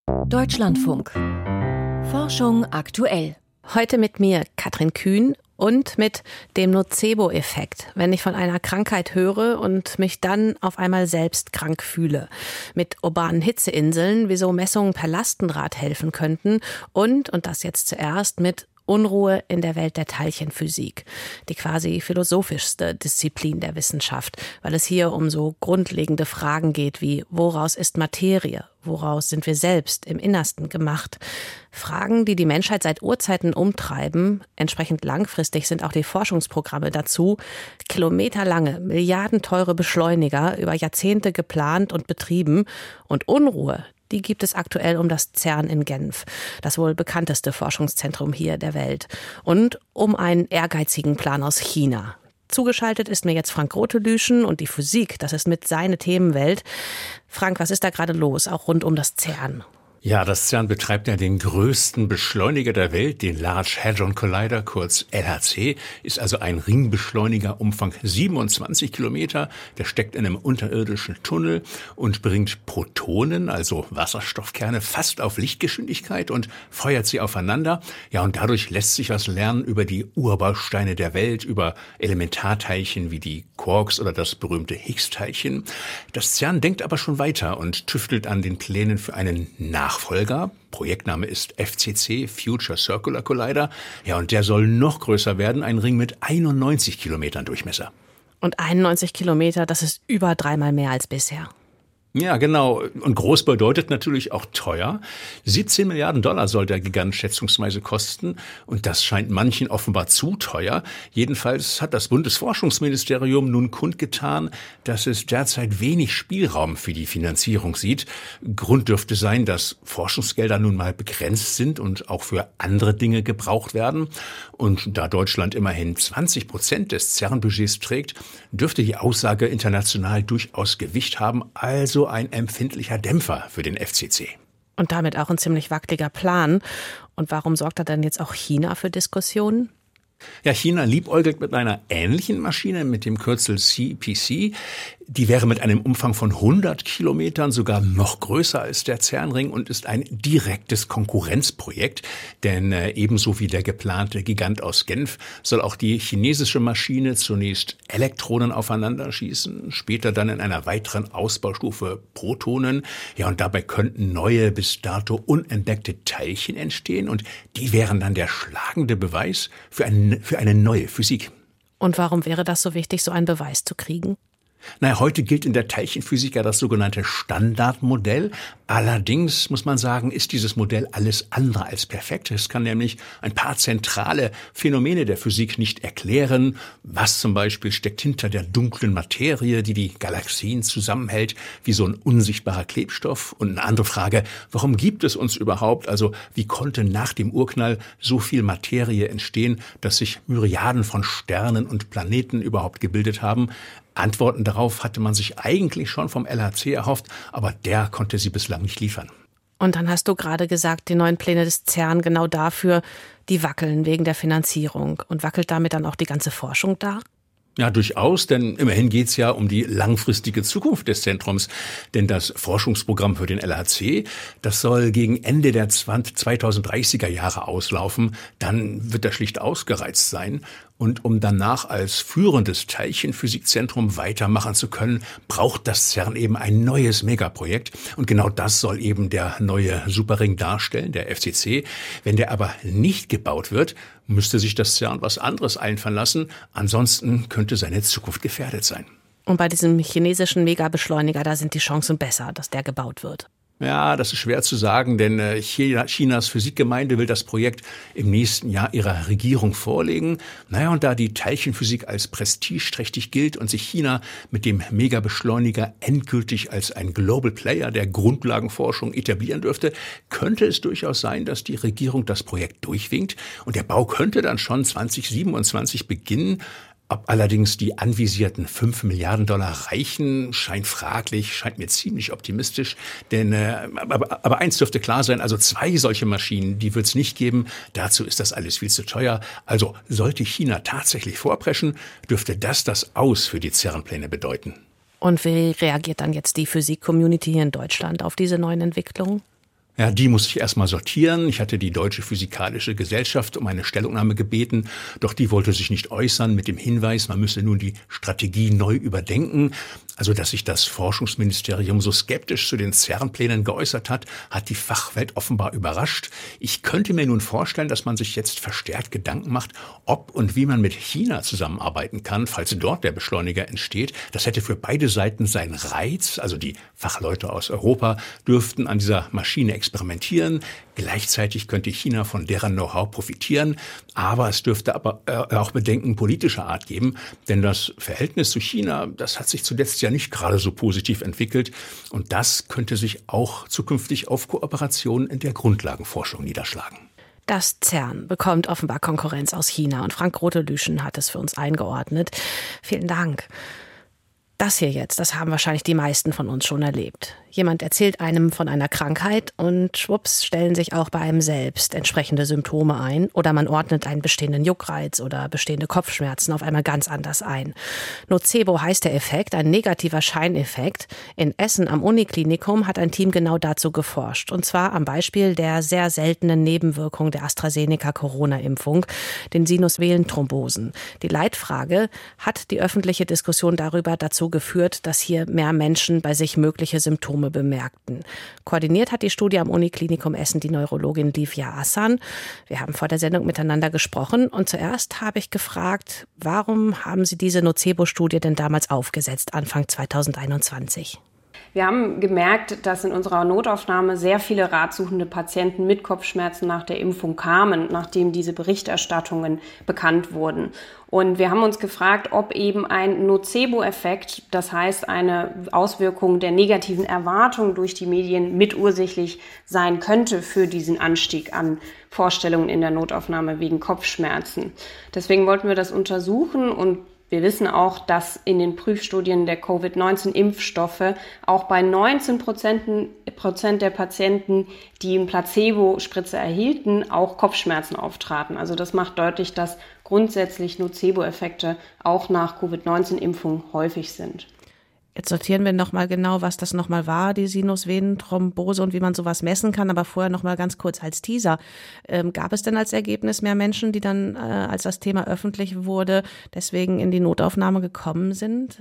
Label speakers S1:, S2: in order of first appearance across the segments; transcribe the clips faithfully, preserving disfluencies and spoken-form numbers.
S1: Deutschlandfunk. Forschung aktuell.
S2: Heute mit mir Katrin Kühn und mit dem Nocebo-Effekt, wenn ich von einer Krankheit höre und mich dann auf einmal selbst krank fühle. Mit urbanen Hitzeinseln, wieso Messungen per Lastenrad helfen könnten und, und das jetzt zuerst, mit Unruhe in der Welt der Teilchenphysik, die quasi philosophischste Disziplin der Wissenschaft, weil es hier um so grundlegende Fragen geht wie: Woraus ist Materie? Woraus sind wir selbst im Innersten gemacht? Fragen, die die Menschheit seit Urzeiten umtreiben. Entsprechend langfristig sind auch die Forschungsprogramme dazu. Kilometerlange, milliardenteure Beschleuniger, über Jahrzehnte geplant und betrieben. Und Unruhe, die gibt es aktuell um das CERN in Genf, das wohl bekannteste Forschungszentrum hier der Welt. Und um einen ehrgeizigen Plan aus China. Zugeschaltet ist mir jetzt Frank Rotelüschen und die Physik, das ist mit seine Themenwelt. Frank, was ist da gerade los, auch rund um das CERN?
S3: Ja, das CERN betreibt ja den größten Beschleuniger der Welt, den Large Hadron Collider, kurz L H C, ist also ein Ringbeschleuniger, Umfang siebenundzwanzig Kilometer. Der steckt in einem unterirdischen Tunnel und bringt Protonen, also Wasserstoffkerne, fast auf Lichtgeschwindigkeit und feuert sie aufeinander. Ja, und dadurch lässt sich was lernen über die Urbausteine der Welt, über Elementarteilchen wie die Quarks oder das berühmte Higgs-Teilchen. Das CERN denkt aber schon weiter und tüftelt an den Plänen für einen Nachfolger. Projektname ist F C C, Future Circular Collider. Ja, und der soll noch größer werden, ein Ring mit einundneunzig Kilometern Durchmesser.
S2: Und einundneunzig Kilometer, das ist über dreimal mehr als bisher.
S3: Ja, genau. Und groß bedeutet natürlich auch teuer. siebzehn Milliarden Dollar soll der Gigant schätzungsweise kosten. Und das scheint manchen offenbar zu teuer. Jedenfalls hat das Bundesforschungsministerium nun kundgetan, dass es derzeit wenig Spielraum für die Finanzierung sieht. Grund dürfte sein, dass Forschungsgelder nun mal begrenzt sind und auch für andere Dinge gebraucht werden. Und da Deutschland immerhin zwanzig Prozent des CERN-Budgets trägt, dürfte die Aussage international durchaus Gewicht haben. Also ein empfindlicher Dämpfer für den F C C.
S2: Und damit auch ein ziemlich wackeliger Plan. Und warum sorgt da denn jetzt auch China für Diskussionen?
S3: Ja, China liebäugelt mit einer ähnlichen Maschine mit dem Kürzel C P C. Die wäre mit einem Umfang von hundert Kilometern sogar noch größer als der CERN-Ring und ist ein direktes Konkurrenzprojekt. Denn äh, ebenso wie der geplante Gigant aus Genf soll auch die chinesische Maschine zunächst Elektronen aufeinander schießen, später dann in einer weiteren Ausbaustufe Protonen. Ja, und dabei könnten neue, bis dato unentdeckte Teilchen entstehen und die wären dann der schlagende Beweis für eine, für eine neue Physik.
S2: Und warum wäre das so wichtig, so einen Beweis zu kriegen?
S3: Na, heute gilt in der Teilchenphysik ja das sogenannte Standardmodell. Allerdings muss man sagen, ist dieses Modell alles andere als perfekt. Es kann nämlich ein paar zentrale Phänomene der Physik nicht erklären. Was zum Beispiel steckt hinter der dunklen Materie, die die Galaxien zusammenhält, wie so ein unsichtbarer Klebstoff? Und eine andere Frage, warum gibt es uns überhaupt? Also wie konnte nach dem Urknall so viel Materie entstehen, dass sich Myriaden von Sternen und Planeten überhaupt gebildet haben? Antworten darauf hatte man sich eigentlich schon vom L H C erhofft, aber der konnte sie bislang nicht liefern.
S2: Und dann hast du gerade gesagt, die neuen Pläne des CERN genau dafür, die wackeln wegen der Finanzierung. Und wackelt damit dann auch die ganze Forschung da?
S3: Ja, durchaus, denn immerhin geht's ja um die langfristige Zukunft des Zentrums. Denn das Forschungsprogramm für den L H C, das soll gegen Ende der zweitausenddreißiger Jahre auslaufen. Dann wird er schlicht ausgereizt sein. Und um danach als führendes Teilchenphysikzentrum weitermachen zu können, braucht das CERN eben ein neues Megaprojekt. Und genau das soll eben der neue Superring darstellen, der F C C. Wenn der aber nicht gebaut wird, müsste sich das CERN was anderes einfallen lassen. Ansonsten könnte seine Zukunft gefährdet sein.
S2: Und bei diesem chinesischen Megabeschleuniger, da sind die Chancen besser, dass der gebaut wird.
S3: Ja, das ist schwer zu sagen, denn Chinas Physikgemeinde will das Projekt im nächsten Jahr ihrer Regierung vorlegen. Naja, und da die Teilchenphysik als prestigeträchtig gilt und sich China mit dem Megabeschleuniger endgültig als ein Global Player der Grundlagenforschung etablieren dürfte, könnte es durchaus sein, dass die Regierung das Projekt durchwinkt und der Bau könnte dann schon zweitausendsiebenundzwanzig beginnen. Ob allerdings die anvisierten fünf Milliarden Dollar reichen, scheint fraglich, scheint mir ziemlich optimistisch. Denn äh, aber, aber eins dürfte klar sein, also zwei solche Maschinen, die wird es nicht geben. Dazu ist das alles viel zu teuer. Also sollte China tatsächlich vorpreschen, dürfte das das Aus für die CERN-Pläne bedeuten.
S2: Und wie reagiert dann jetzt die Physik-Community hier in Deutschland auf diese neuen Entwicklungen?
S3: Ja, die muss ich erstmal sortieren. Ich hatte die Deutsche Physikalische Gesellschaft um eine Stellungnahme gebeten, doch die wollte sich nicht äußern mit dem Hinweis, man müsse nun die Strategie neu überdenken. Also, dass sich das Forschungsministerium so skeptisch zu den CERN-Plänen geäußert hat, hat die Fachwelt offenbar überrascht. Ich könnte mir nun vorstellen, dass man sich jetzt verstärkt Gedanken macht, ob und wie man mit China zusammenarbeiten kann, falls dort der Beschleuniger entsteht. Das hätte für beide Seiten seinen Reiz. Also die Fachleute aus Europa dürften an dieser Maschine experimentieren. Gleichzeitig könnte China von deren Know-how profitieren. Aber es dürfte aber äh, auch Bedenken politischer Art geben. Denn das Verhältnis zu China, das hat sich zuletzt ja nicht gerade so positiv entwickelt. Und das könnte sich auch zukünftig auf Kooperationen in der Grundlagenforschung niederschlagen.
S2: Das CERN bekommt offenbar Konkurrenz aus China. Und Frank Rotelüschen hat es für uns eingeordnet. Vielen Dank. Das hier jetzt, das haben wahrscheinlich die meisten von uns schon erlebt. Jemand erzählt einem von einer Krankheit und schwupps stellen sich auch bei einem selbst entsprechende Symptome ein oder man ordnet einen bestehenden Juckreiz oder bestehende Kopfschmerzen auf einmal ganz anders ein. Nocebo heißt der Effekt, ein negativer Scheineffekt. In Essen am Uniklinikum hat ein Team genau dazu geforscht und zwar am Beispiel der sehr seltenen Nebenwirkung der AstraZeneca-Corona-Impfung, den Sinusvenenthrombosen. Die Leitfrage: Hat die öffentliche Diskussion darüber dazu geführt, dass hier mehr Menschen bei sich mögliche Symptome bemerkten. Koordiniert hat die Studie am Uniklinikum Essen die Neurologin Livia Assan. Wir haben vor der Sendung miteinander gesprochen und zuerst habe ich gefragt, warum haben Sie diese Nocebo-Studie denn damals aufgesetzt, Anfang zweitausendeinundzwanzig?
S4: Wir haben gemerkt, dass in unserer Notaufnahme sehr viele ratsuchende Patienten mit Kopfschmerzen nach der Impfung kamen, nachdem diese Berichterstattungen bekannt wurden. Und wir haben uns gefragt, ob eben ein Nocebo-Effekt, das heißt eine Auswirkung der negativen Erwartung durch die Medien, mitursächlich sein könnte für diesen Anstieg an Vorstellungen in der Notaufnahme wegen Kopfschmerzen. Deswegen wollten wir das untersuchen und wir wissen auch, dass in den Prüfstudien der Covid neunzehn Impfstoffe auch bei neunzehn Prozent der Patienten, die eine Placebo-Spritze erhielten, auch Kopfschmerzen auftraten. Also das macht deutlich, dass grundsätzlich Nocebo-Effekte auch nach Covid neunzehn Impfung häufig sind.
S2: Jetzt sortieren wir nochmal genau, was das nochmal war, die Sinusvenenthrombose und wie man sowas messen kann. Aber vorher nochmal ganz kurz als Teaser. Ähm, gab es denn als Ergebnis mehr Menschen, die dann, äh, als das Thema öffentlich wurde, deswegen in die Notaufnahme gekommen sind?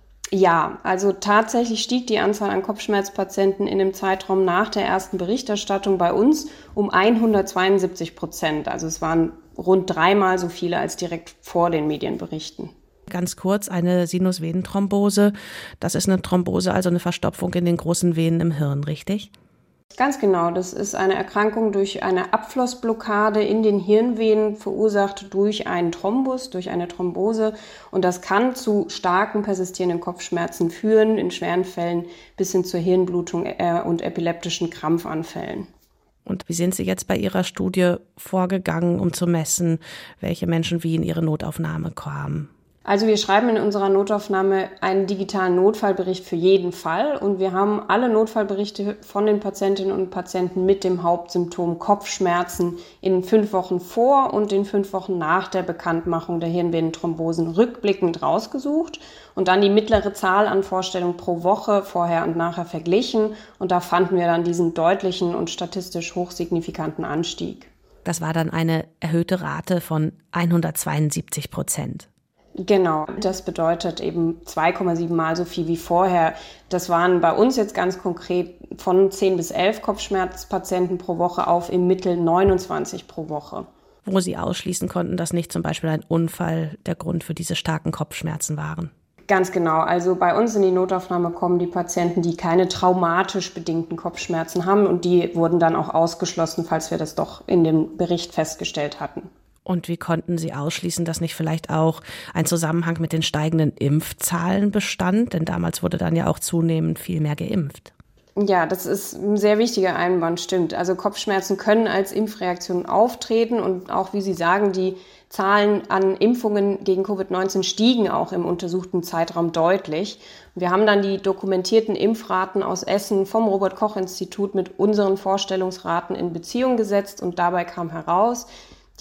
S4: Ja, also tatsächlich stieg die Anzahl an Kopfschmerzpatienten in dem Zeitraum nach der ersten Berichterstattung bei uns um hundertzweiundsiebzig Prozent. Also es waren rund dreimal so viele als direkt vor den Medienberichten.
S2: Ganz kurz, eine Sinusvenenthrombose, das ist eine Thrombose, also eine Verstopfung in den großen Venen im Hirn, richtig?
S4: Ganz genau, das ist eine Erkrankung durch eine Abflussblockade in den Hirnvenen, verursacht durch einen Thrombus, durch eine Thrombose. Und das kann zu starken persistierenden Kopfschmerzen führen, in schweren Fällen bis hin zur Hirnblutung und epileptischen Krampfanfällen.
S2: Und wie sind Sie jetzt bei Ihrer Studie vorgegangen, um zu messen, welche Menschen wie in Ihre Notaufnahme kamen?
S4: Also wir schreiben in unserer Notaufnahme einen digitalen Notfallbericht für jeden Fall und wir haben alle Notfallberichte von den Patientinnen und Patienten mit dem Hauptsymptom Kopfschmerzen in fünf Wochen vor und in fünf Wochen nach der Bekanntmachung der Hirnvenenthrombosen rückblickend rausgesucht und dann die mittlere Zahl an Vorstellungen pro Woche vorher und nachher verglichen und da fanden wir dann diesen deutlichen und statistisch hochsignifikanten Anstieg.
S2: Das war dann eine erhöhte Rate von hundertzweiundsiebzig Prozent.
S4: Genau, das bedeutet eben zwei Komma sieben Mal so viel wie vorher. Das waren bei uns jetzt ganz konkret von zehn bis elf Kopfschmerzpatienten pro Woche auf im Mittel neunundzwanzig pro Woche.
S2: Wo Sie ausschließen konnten, dass nicht zum Beispiel ein Unfall der Grund für diese starken Kopfschmerzen waren.
S4: Ganz genau. Also bei uns in die Notaufnahme kommen die Patienten, die keine traumatisch bedingten Kopfschmerzen haben und die wurden dann auch ausgeschlossen, falls wir das doch in dem Bericht festgestellt hatten.
S2: Und wie konnten Sie ausschließen, dass nicht vielleicht auch ein Zusammenhang mit den steigenden Impfzahlen bestand? Denn damals wurde dann ja auch zunehmend viel mehr geimpft.
S4: Ja, das ist ein sehr wichtiger Einwand, stimmt. Also Kopfschmerzen können als Impfreaktion auftreten und auch, wie Sie sagen, die Zahlen an Impfungen gegen Covid neunzehn stiegen auch im untersuchten Zeitraum deutlich. Wir haben dann die dokumentierten Impfraten aus Essen vom Robert-Koch-Institut mit unseren Vorstellungsraten in Beziehung gesetzt und dabei kam heraus,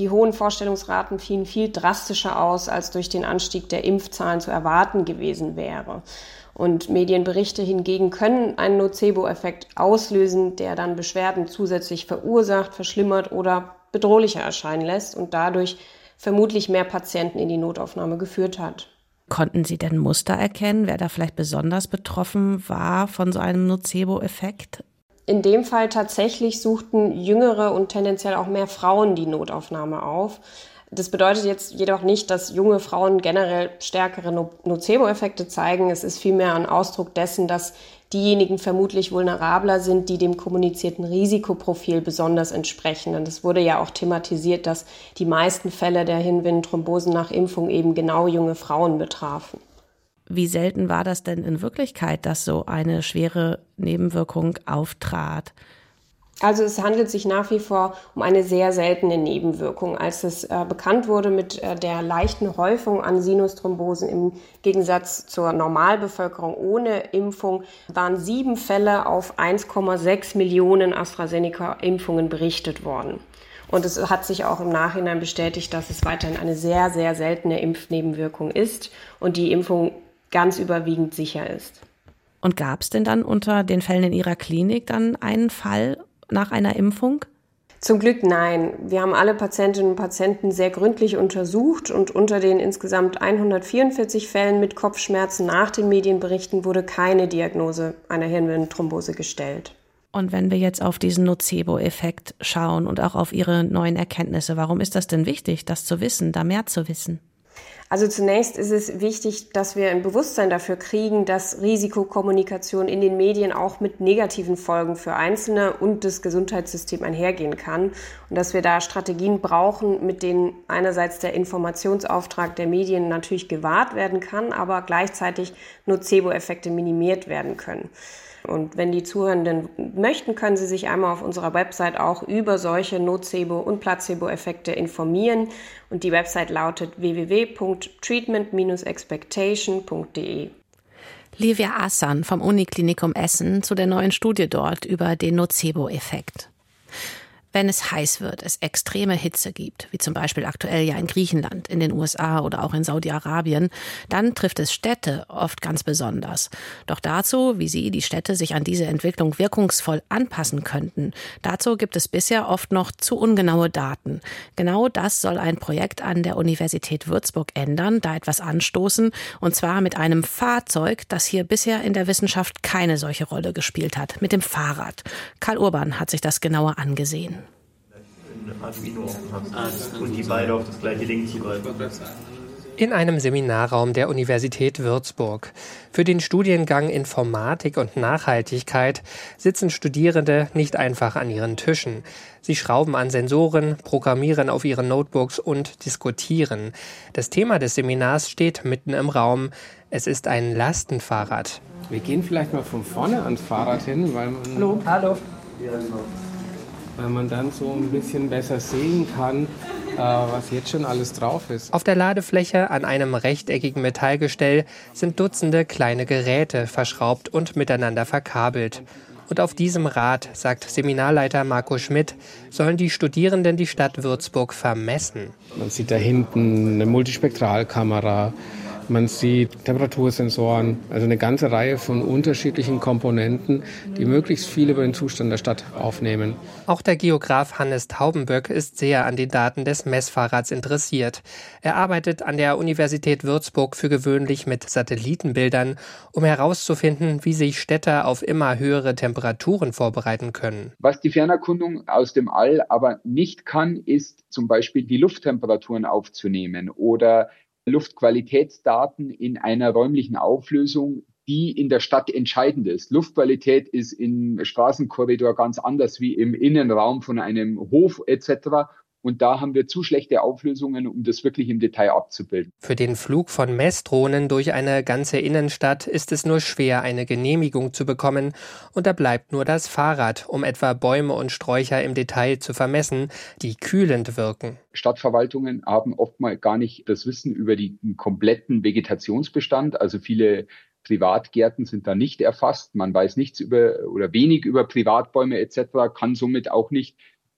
S4: Die hohen Vorstellungsraten fielen viel drastischer aus, als durch den Anstieg der Impfzahlen zu erwarten gewesen wäre. Und Medienberichte hingegen können einen Nocebo-Effekt auslösen, der dann Beschwerden zusätzlich verursacht, verschlimmert oder bedrohlicher erscheinen lässt und dadurch vermutlich mehr Patienten in die Notaufnahme geführt hat.
S2: Konnten Sie denn Muster erkennen, wer da vielleicht besonders betroffen war von so einem Nocebo-Effekt?
S4: In dem Fall tatsächlich suchten jüngere und tendenziell auch mehr Frauen die Notaufnahme auf. Das bedeutet jetzt jedoch nicht, dass junge Frauen generell stärkere Nocebo-Effekte zeigen. Es ist vielmehr ein Ausdruck dessen, dass diejenigen vermutlich vulnerabler sind, die dem kommunizierten Risikoprofil besonders entsprechen. Und es wurde ja auch thematisiert, dass die meisten Fälle der Hirnvenenthrombosen nach Impfung eben genau junge Frauen betrafen.
S2: Wie selten war das denn in Wirklichkeit, dass so eine schwere Nebenwirkung auftrat?
S4: Also es handelt sich nach wie vor um eine sehr seltene Nebenwirkung. Als es äh, bekannt wurde mit äh, der leichten Häufung an Sinusthrombosen im Gegensatz zur Normalbevölkerung ohne Impfung, waren sieben Fälle auf eins Komma sechs Millionen AstraZeneca-Impfungen berichtet worden. Und es hat sich auch im Nachhinein bestätigt, dass es weiterhin eine sehr, sehr seltene Impfnebenwirkung ist und die Impfung ganz überwiegend sicher ist.
S2: Und gab es denn dann unter den Fällen in Ihrer Klinik dann einen Fall nach einer Impfung?
S4: Zum Glück nein. Wir haben alle Patientinnen und Patienten sehr gründlich untersucht und unter den insgesamt hundertvierundvierzig Fällen mit Kopfschmerzen nach den Medienberichten wurde keine Diagnose einer Hirnvenenthrombose gestellt.
S2: Und wenn wir jetzt auf diesen Nocebo-Effekt schauen und auch auf Ihre neuen Erkenntnisse, warum ist das denn wichtig, das zu wissen, da mehr zu wissen?
S4: Also zunächst ist es wichtig, dass wir ein Bewusstsein dafür kriegen, dass Risikokommunikation in den Medien auch mit negativen Folgen für Einzelne und das Gesundheitssystem einhergehen kann und dass wir da Strategien brauchen, mit denen einerseits der Informationsauftrag der Medien natürlich gewahrt werden kann, aber gleichzeitig Nocebo-Effekte minimiert werden können. Und wenn die Zuhörenden möchten, können sie sich einmal auf unserer Website auch über solche Nocebo- und Placebo-Effekte informieren. Und die Website lautet w w w punkt treatment dash expectation punkt d e.
S2: Livia Assan vom Uniklinikum Essen zu der neuen Studie dort über den Nocebo-Effekt. Wenn es heiß wird, es extreme Hitze gibt, wie zum Beispiel aktuell ja in Griechenland, in den U S A oder auch in Saudi-Arabien, dann trifft es Städte oft ganz besonders. Doch dazu, wie sie, die Städte, sich an diese Entwicklung wirkungsvoll anpassen könnten, dazu gibt es bisher oft noch zu ungenaue Daten. Genau das soll ein Projekt an der Universität Würzburg ändern, da etwas anstoßen, und zwar mit einem Fahrzeug, das hier bisher in der Wissenschaft keine solche Rolle gespielt hat, mit dem Fahrrad. Karl Urban hat sich das genauer angesehen.
S5: Und die beide auf das gleiche Ding ziehen.
S6: In einem Seminarraum der Universität Würzburg. Für den Studiengang Informatik und Nachhaltigkeit sitzen Studierende nicht einfach an ihren Tischen. Sie schrauben an Sensoren, programmieren auf ihren Notebooks und diskutieren. Das Thema des Seminars steht mitten im Raum. Es ist ein Lastenfahrrad.
S7: Wir gehen vielleicht mal von vorne ans Fahrrad hin, weil man,
S6: Hallo. Hallo.
S7: weil man dann so ein bisschen besser sehen kann, äh, was jetzt schon alles drauf ist.
S6: Auf der Ladefläche an einem rechteckigen Metallgestell sind Dutzende kleine Geräte verschraubt und miteinander verkabelt. Und auf diesem Rad, sagt Seminarleiter Marco Schmidt, sollen die Studierenden die Stadt Würzburg vermessen.
S7: Man sieht da hinten eine Multispektralkamera, man sieht Temperatursensoren, also eine ganze Reihe von unterschiedlichen Komponenten, die möglichst viel über den Zustand der Stadt aufnehmen.
S6: Auch der Geograf Hannes Taubenböck ist sehr an den Daten des Messfahrrads interessiert. Er arbeitet an der Universität Würzburg für gewöhnlich mit Satellitenbildern, um herauszufinden, wie sich Städte auf immer höhere Temperaturen vorbereiten können.
S8: Was die Fernerkundung aus dem All aber nicht kann, ist zum Beispiel die Lufttemperaturen aufzunehmen oder Luftqualitätsdaten in einer räumlichen Auflösung, die in der Stadt entscheidend ist. Luftqualität ist im Straßenkorridor ganz anders wie im Innenraum von einem Hof et cetera. Und da haben wir zu schlechte Auflösungen, um das wirklich im Detail abzubilden.
S6: Für den Flug von Messdrohnen durch eine ganze Innenstadt ist es nur schwer, eine Genehmigung zu bekommen. Und da bleibt nur das Fahrrad, um etwa Bäume und Sträucher im Detail zu vermessen, die kühlend wirken.
S8: Stadtverwaltungen haben oftmals gar nicht das Wissen über den kompletten Vegetationsbestand. Also viele Privatgärten sind da nicht erfasst. Man weiß nichts über oder wenig über Privatbäume et cetera, kann somit auch nicht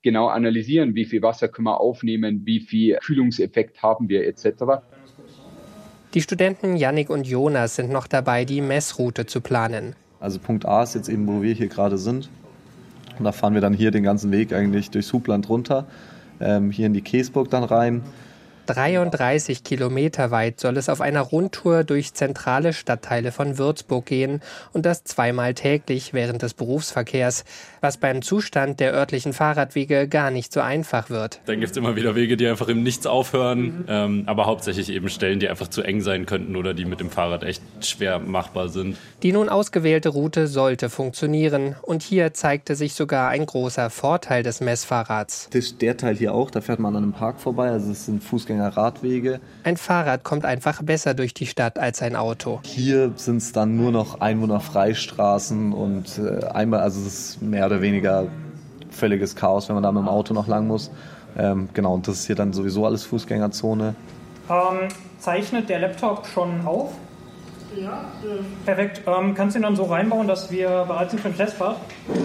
S8: genau analysieren, wie viel Wasser können wir aufnehmen, wie viel Kühlungseffekt haben wir et cetera.
S6: Die Studenten Yannick und Jonas sind noch dabei, die Messroute zu planen.
S9: Also Punkt A ist jetzt eben, wo wir hier gerade sind. Und da fahren wir dann hier den ganzen Weg eigentlich durchs Hubland runter, ähm, hier in die Käsburg dann rein.
S6: dreiunddreißig Kilometer weit soll es auf einer Rundtour durch zentrale Stadtteile von Würzburg gehen und das zweimal täglich während des Berufsverkehrs, was beim Zustand der örtlichen Fahrradwege gar nicht so einfach wird.
S10: Dann gibt es immer wieder Wege, die einfach im Nichts aufhören, mhm. ähm, aber hauptsächlich eben Stellen, die einfach zu eng sein könnten oder die mit dem Fahrrad echt schwer machbar sind.
S6: Die nun ausgewählte Route sollte funktionieren und hier zeigte sich sogar ein großer Vorteil des Messfahrrads.
S9: Das ist der Teil hier auch, da fährt man an einem Park vorbei, also es sind Fußgänger Radwege.
S6: Ein Fahrrad kommt einfach besser durch die Stadt als ein Auto.
S9: Hier sind es dann nur noch Einwohnerfreistraßen und äh, einmal, also es ist mehr oder weniger völliges Chaos, wenn man da mit dem Auto noch lang muss. Ähm, genau, und das ist hier dann sowieso alles Fußgängerzone.
S11: Ähm, zeichnet der Laptop schon auf? Ja. Äh. Perfekt. Ähm, kannst du ihn dann so reinbauen, dass wir bereit sind für den Testfahrt?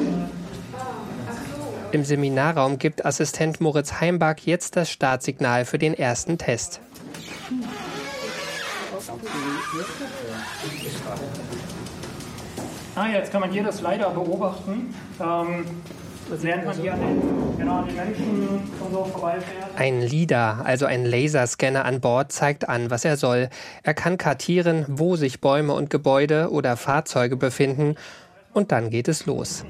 S6: Im Seminarraum gibt Assistent Moritz Heimbach jetzt das Startsignal für den ersten Test.
S11: Ah, jetzt kann man hier das leider beobachten. Ähm, während man hier an den, genau, an den Menschen und so vorbeifährt.
S6: Ein LiDAR, also ein Laserscanner an Bord, zeigt an, was er soll. Er kann kartieren, wo sich Bäume und Gebäude oder Fahrzeuge befinden. Und dann geht es los.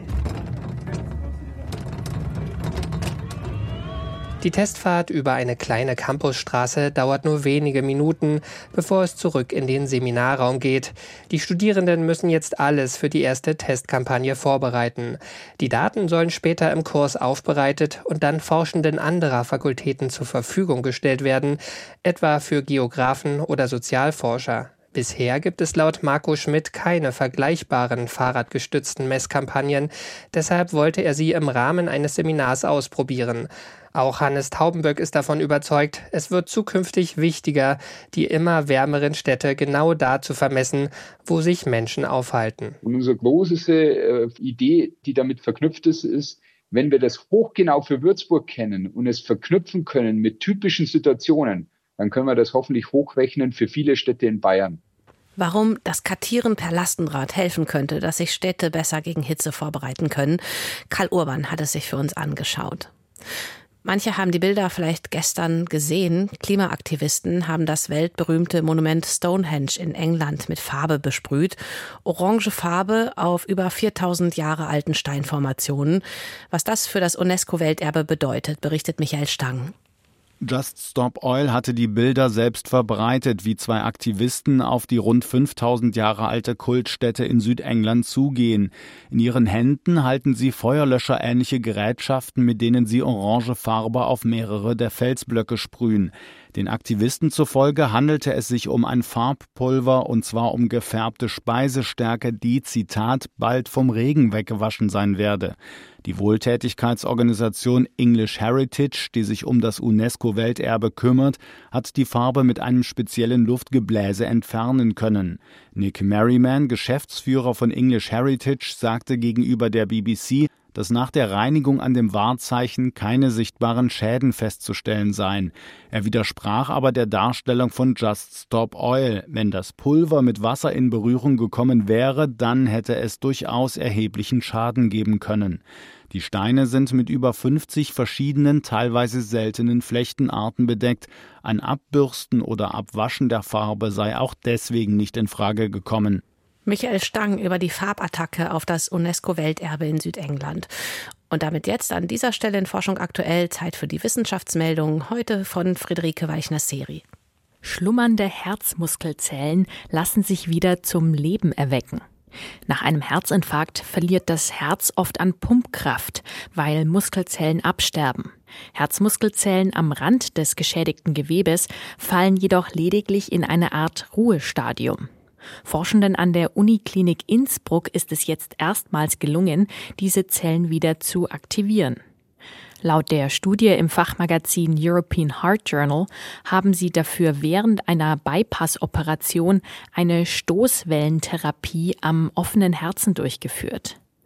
S6: Die Testfahrt über eine kleine Campusstraße dauert nur wenige Minuten, bevor es zurück in den Seminarraum geht. Die Studierenden müssen jetzt alles für die erste Testkampagne vorbereiten. Die Daten sollen später im Kurs aufbereitet und dann Forschenden anderer Fakultäten zur Verfügung gestellt werden, etwa für Geographen oder Sozialforscher. Bisher gibt es laut Marco Schmidt keine vergleichbaren fahrradgestützten Messkampagnen. Deshalb wollte er sie im Rahmen eines Seminars ausprobieren. Auch Hannes Taubenböck ist davon überzeugt, es wird zukünftig wichtiger, die immer wärmeren Städte genau da zu vermessen, wo sich Menschen aufhalten.
S8: Und unsere große äh, Idee, die damit verknüpft ist, ist, wenn wir das hochgenau für Würzburg kennen und es verknüpfen können mit typischen Situationen, dann können wir das hoffentlich hochrechnen für viele Städte in Bayern.
S2: Warum das Kartieren per Lastenrad helfen könnte, dass sich Städte besser gegen Hitze vorbereiten können, Karl Urban hat es sich für uns angeschaut. Manche haben die Bilder vielleicht gestern gesehen. Klimaaktivisten haben das weltberühmte Monument Stonehenge in England mit Farbe besprüht. Orange Farbe auf über viertausend Jahre alten Steinformationen. Was das für das UNESCO-Welterbe bedeutet, berichtet Michael Stang.
S12: Just Stop Oil hatte die Bilder selbst verbreitet, wie zwei Aktivisten auf die rund fünftausend Jahre alte Kultstätte in Südengland zugehen. In ihren Händen halten sie feuerlöscherähnliche Gerätschaften, mit denen sie orange Farbe auf mehrere der Felsblöcke sprühen. Den Aktivisten zufolge handelte es sich um ein Farbpulver, und zwar um gefärbte Speisestärke, die, Zitat, bald vom Regen weggewaschen sein werde. Die Wohltätigkeitsorganisation English Heritage, die sich um das UNESCO-Welterbe kümmert, hat die Farbe mit einem speziellen Luftgebläse entfernen können. Nick Merriman, Geschäftsführer von English Heritage, sagte gegenüber der B B C, dass nach der Reinigung an dem Wahrzeichen keine sichtbaren Schäden festzustellen seien. Er widersprach aber der Darstellung von Just Stop Oil. Wenn das Pulver mit Wasser in Berührung gekommen wäre, dann hätte es durchaus erheblichen Schaden geben können. Die Steine sind mit über fünfzig verschiedenen, teilweise seltenen Flechtenarten bedeckt. Ein Abbürsten oder Abwaschen der Farbe sei auch deswegen nicht in Frage gekommen.
S2: Michael Stang über die Farbattacke auf das UNESCO-Welterbe in Südengland. Und damit jetzt an dieser Stelle in Forschung aktuell Zeit für die Wissenschaftsmeldung, heute von Friederike Weichner-Seri.
S1: Schlummernde Herzmuskelzellen lassen sich wieder zum Leben erwecken. Nach einem Herzinfarkt verliert das Herz oft an Pumpkraft, weil Muskelzellen absterben. Herzmuskelzellen am Rand des geschädigten Gewebes fallen jedoch lediglich in eine Art Ruhestadium. Forschenden an der Uniklinik Innsbruck ist es jetzt erstmals gelungen, diese Zellen wieder zu aktivieren. Laut der Studie im Fachmagazin European Heart Journal haben sie dafür während einer Bypass-Operation eine Stoßwellentherapie am offenen Herzen durchgeführt.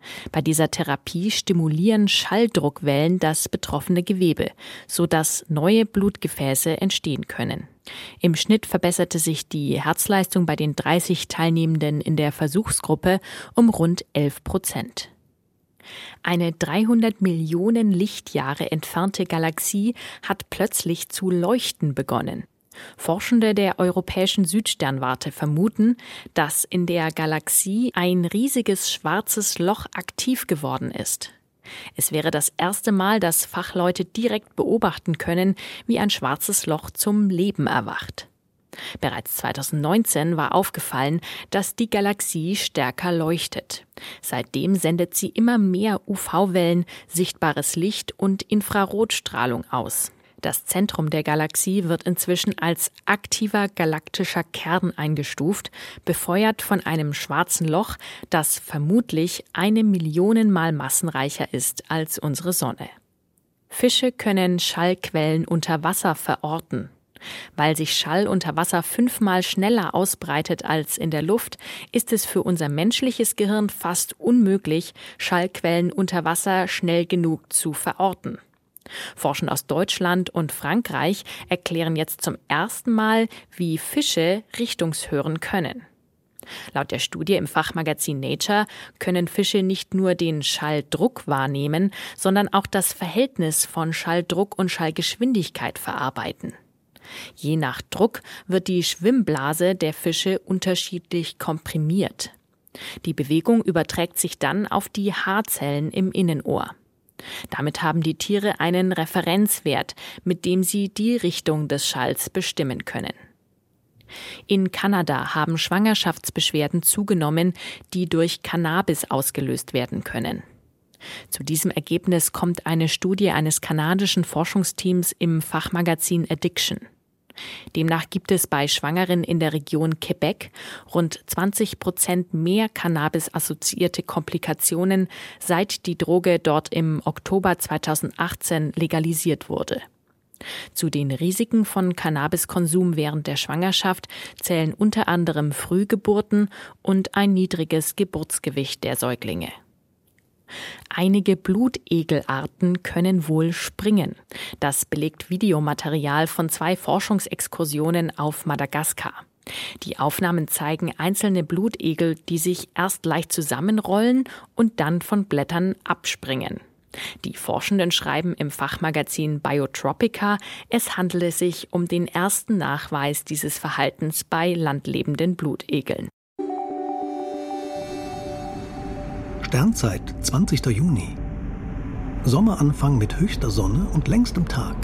S1: Bei dieser Therapie stimulieren Schalldruckwellen das betroffene Gewebe, sodass neue Blutgefäße entstehen können. Im Schnitt verbesserte sich die Herzleistung bei den dreißig Teilnehmenden in der Versuchsgruppe um rund elf Prozent. Eine dreihundert Millionen Lichtjahre entfernte Galaxie hat plötzlich zu leuchten begonnen. Forschende der Europäischen Südsternwarte vermuten, dass in der Galaxie ein riesiges schwarzes Loch aktiv geworden ist. Es wäre das erste Mal, dass Fachleute direkt beobachten können, wie ein schwarzes Loch zum Leben erwacht. Bereits zweitausendneunzehn war aufgefallen, dass die Galaxie stärker leuchtet. Seitdem sendet sie immer mehr U V-Wellen, sichtbares Licht und Infrarotstrahlung aus. Das Zentrum der Galaxie wird inzwischen als aktiver galaktischer Kern eingestuft, befeuert von einem schwarzen Loch, das vermutlich eine Million Mal massenreicher ist als unsere Sonne. Fische können Schallquellen unter Wasser verorten. Weil sich Schall unter Wasser fünfmal schneller ausbreitet als in der Luft, ist es für unser menschliches Gehirn fast unmöglich, Schallquellen unter Wasser schnell genug zu verorten. Forschende aus Deutschland und Frankreich erklären jetzt zum ersten Mal, wie Fische richtungshören können. Laut der Studie im Fachmagazin Nature können Fische nicht nur den Schalldruck wahrnehmen, sondern auch das Verhältnis von Schalldruck und Schallgeschwindigkeit verarbeiten. Je nach Druck wird die Schwimmblase der Fische unterschiedlich komprimiert. Die Bewegung überträgt sich dann auf die Haarzellen im Innenohr. Damit haben die Tiere einen Referenzwert, mit dem sie die Richtung des Schalls bestimmen können. In Kanada haben Schwangerschaftsbeschwerden zugenommen, die durch Cannabis ausgelöst werden können. Zu diesem Ergebnis kommt eine Studie eines kanadischen Forschungsteams im Fachmagazin Addiction. Demnach gibt es bei Schwangeren in der Region Quebec rund zwanzig Prozent mehr Cannabis-assoziierte Komplikationen, seit die Droge dort im Oktober zweitausendachtzehn legalisiert wurde. Zu den Risiken von Cannabiskonsum während der Schwangerschaft zählen unter anderem Frühgeburten und ein niedriges Geburtsgewicht der Säuglinge. Einige Blutegelarten können wohl springen. Das belegt Videomaterial von zwei Forschungsexkursionen auf Madagaskar. Die Aufnahmen zeigen einzelne Blutegel, die sich erst leicht zusammenrollen und dann von Blättern abspringen. Die Forschenden schreiben im Fachmagazin Biotropica, es handele sich um den ersten Nachweis dieses Verhaltens bei landlebenden Blutegeln.
S13: Sternzeit, zwanzigster Juni. Sommeranfang mit höchster Sonne und längstem Tag.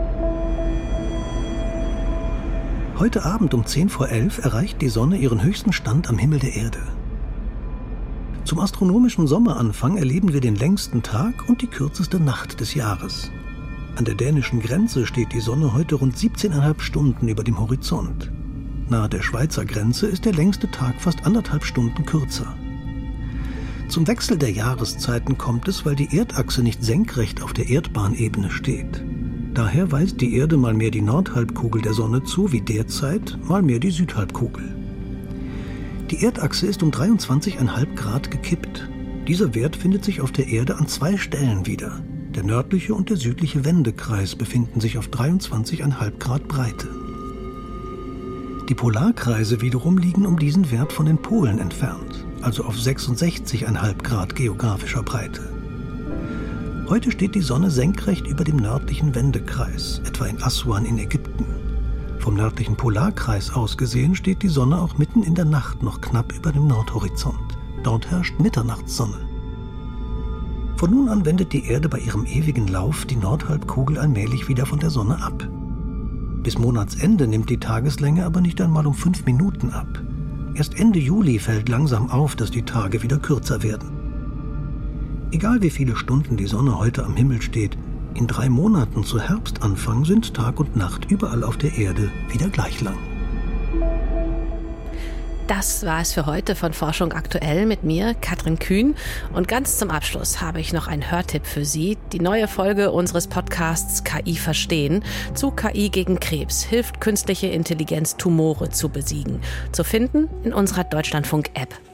S13: Heute Abend um zehn vor elf erreicht die Sonne ihren höchsten Stand am Himmel der Erde. Zum astronomischen Sommeranfang erleben wir den längsten Tag und die kürzeste Nacht des Jahres. An der dänischen Grenze steht die Sonne heute rund siebzehn Komma fünf Stunden über dem Horizont. Nahe der Schweizer Grenze ist der längste Tag fast anderthalb Stunden kürzer. Zum Wechsel der Jahreszeiten kommt es, weil die Erdachse nicht senkrecht auf der Erdbahnebene steht. Daher weist die Erde mal mehr die Nordhalbkugel der Sonne zu, wie derzeit, mal mehr die Südhalbkugel. Die Erdachse ist um dreiundzwanzig Komma fünf Grad gekippt. Dieser Wert findet sich auf der Erde an zwei Stellen wieder. Der nördliche und der südliche Wendekreis befinden sich auf dreiundzwanzig Komma fünf Grad Breite. Die Polarkreise wiederum liegen um diesen Wert von den Polen entfernt, also auf sechsundsechzig Komma fünf Grad geografischer Breite. Heute steht die Sonne senkrecht über dem nördlichen Wendekreis, etwa in Aswan in Ägypten. Vom nördlichen Polarkreis aus gesehen steht die Sonne auch mitten in der Nacht noch knapp über dem Nordhorizont. Dort herrscht Mitternachtssonne. Von nun an wendet die Erde bei ihrem ewigen Lauf die Nordhalbkugel allmählich wieder von der Sonne ab. Bis Monatsende nimmt die Tageslänge aber nicht einmal um fünf Minuten ab. Erst Ende Juli fällt langsam auf, dass die Tage wieder kürzer werden. Egal wie viele Stunden die Sonne heute am Himmel steht, in drei Monaten zu Herbstanfang sind Tag und Nacht überall auf der Erde wieder gleich lang.
S2: Das war es für heute von Forschung aktuell mit mir, Katrin Kühn. Und ganz zum Abschluss habe ich noch einen Hörtipp für Sie. Die neue Folge unseres Podcasts K I verstehen zu K I gegen Krebs hilft künstliche Intelligenz Tumore zu besiegen. Zu finden in unserer Deutschlandfunk-App.